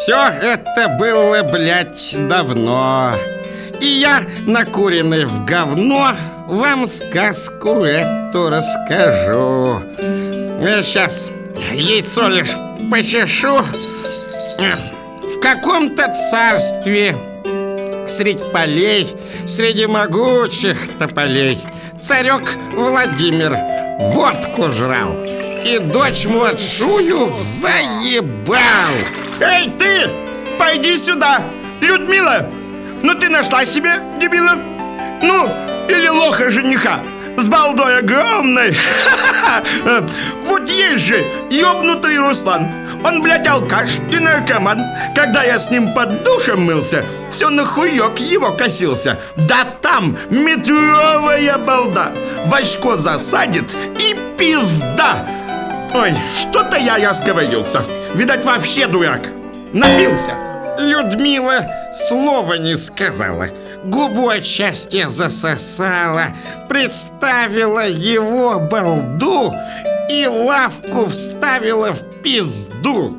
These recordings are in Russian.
Все это было, блядь, давно. И я, накуренный в говно, вам сказку эту расскажу. Я сейчас яйцо лишь почешу. В каком-то царстве средь полей, среди могучих тополей, царек Владимир водку жрал и дочь младшую заебал. Эй, ты! Пойди сюда! Людмила! Ну ты нашла себе дебила? Ну, или лоха жениха с балдой огромной. Вот есть же ёбнутый Руслан. Он, блядь, алкаш и наркоман. Когда я с ним под душем мылся, все на хуёк его косился. Да там метровая балда в очко засадит и пизда. Ой, что-то я расговорился. Видать, вообще дурак. Напился. Людмила слова не сказала, губу от счастья засосала, представила его балду и лавку вставила в пизду.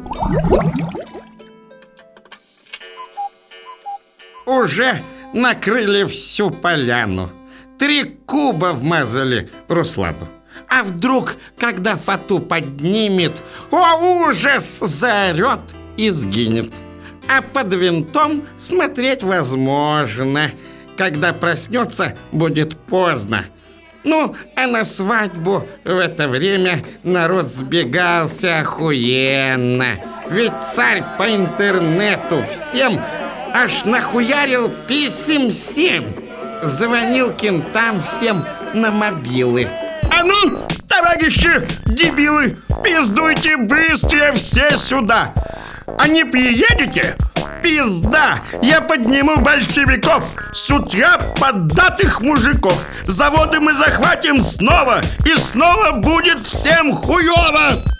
Уже накрыли всю поляну, 3 куба вмазали Руслану. А вдруг, когда фату поднимет, о ужас, заорет и сгинет. А под винтом смотреть возможно. Когда проснется, будет поздно. Ну, а на свадьбу в это время народ сбегался охуенно. Ведь царь по интернету всем аж нахуярил писем 7. Звонил кентам всем на мобилы. А ну, товарищи дебилы, пиздуйте быстрее все сюда. А не приедете? Пизда! Я подниму большевиков, с утра поддатых мужиков. Заводы мы захватим снова, и снова будет всем хуёво!